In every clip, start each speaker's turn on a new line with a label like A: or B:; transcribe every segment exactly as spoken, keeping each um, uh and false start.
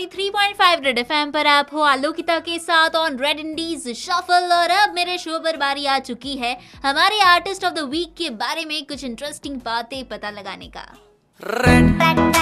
A: Ninety three point five Red FM पर आप हो आलोकिता के साथ ऑन रेड इंडीज शफल। और अब मेरे शो पर बारी आ चुकी है हमारे आर्टिस्ट ऑफ द वीक के बारे में कुछ इंटरेस्टिंग बातें पता लगाने का।
B: Red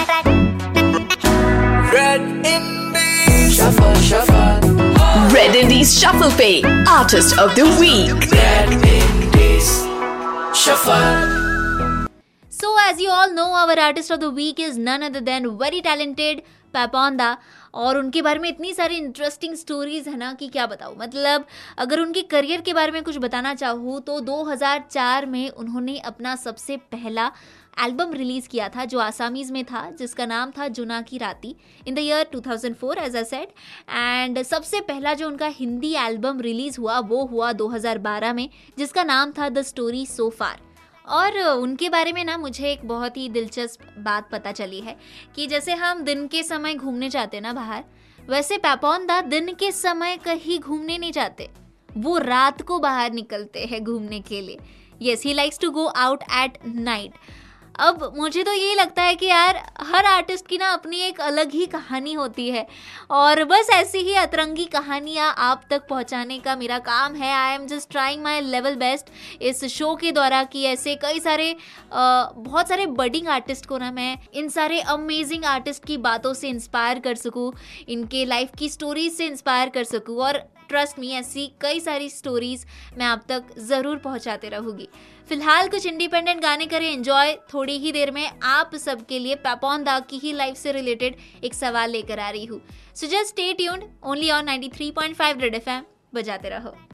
B: Red Indies shuffle shuffle
C: Red Indies shuffle पे artist of the week.
B: Red Indies shuffle.
A: So as you all know, our artist of the week is none other than very talented Papon दा। और उनके बारे में इतनी सारी interesting stories है ना कि क्या बताऊँ। मतलब अगर उनके करियर के बारे में कुछ बताना चाहूँ तो दो हज़ार चार में उन्होंने अपना सबसे पहला एल्बम रिलीज़ किया था जो आसामीज में था, जिसका नाम था जुना की राती in the year two thousand four as I said. And सबसे पहला जो उनका हिंदी एल्बम रिलीज़ हुआ वो हुआ दो हज़ार बारह में, जिसका नाम था द स्टोरी सो फार। और उनके बारे में ना मुझे एक बहुत ही दिलचस्प बात पता चली है कि जैसे हम दिन के समय घूमने जाते ना बाहर, वैसे पेपॉन दा दिन के समय कहीं घूमने नहीं जाते, वो रात को बाहर निकलते हैं घूमने के लिए। Yes, he likes to go out at night. अब मुझे तो यही लगता है कि यार हर आर्टिस्ट की ना अपनी एक अलग ही कहानी होती है और बस ऐसी ही अतरंगी कहानियाँ आप तक पहुँचाने का मेरा काम है। I am just trying my level best इस शो के द्वारा कि ऐसे कई सारे आ, बहुत सारे बडिंग आर्टिस्ट को ना मैं इन सारे अमेजिंग आर्टिस्ट की बातों से इंस्पायर कर सकूँ, इनके लाइफ की स्टोरीज से इंस्पायर कर सकूँ। और ट्रस्ट मी, ऐसी कई सारी स्टोरीज मैं आप तक ज़रूर पहुंचाते रहूँगी। फिलहाल कुछ इंडिपेंडेंट गाने करें एंजॉय। थोड़ी ही देर में आप सबके लिए पेपॉन दा की ही लाइफ से रिलेटेड एक सवाल लेकर आ रही हूँ। So just stay tuned only on ninety three point five Red FM. बजाते रहो।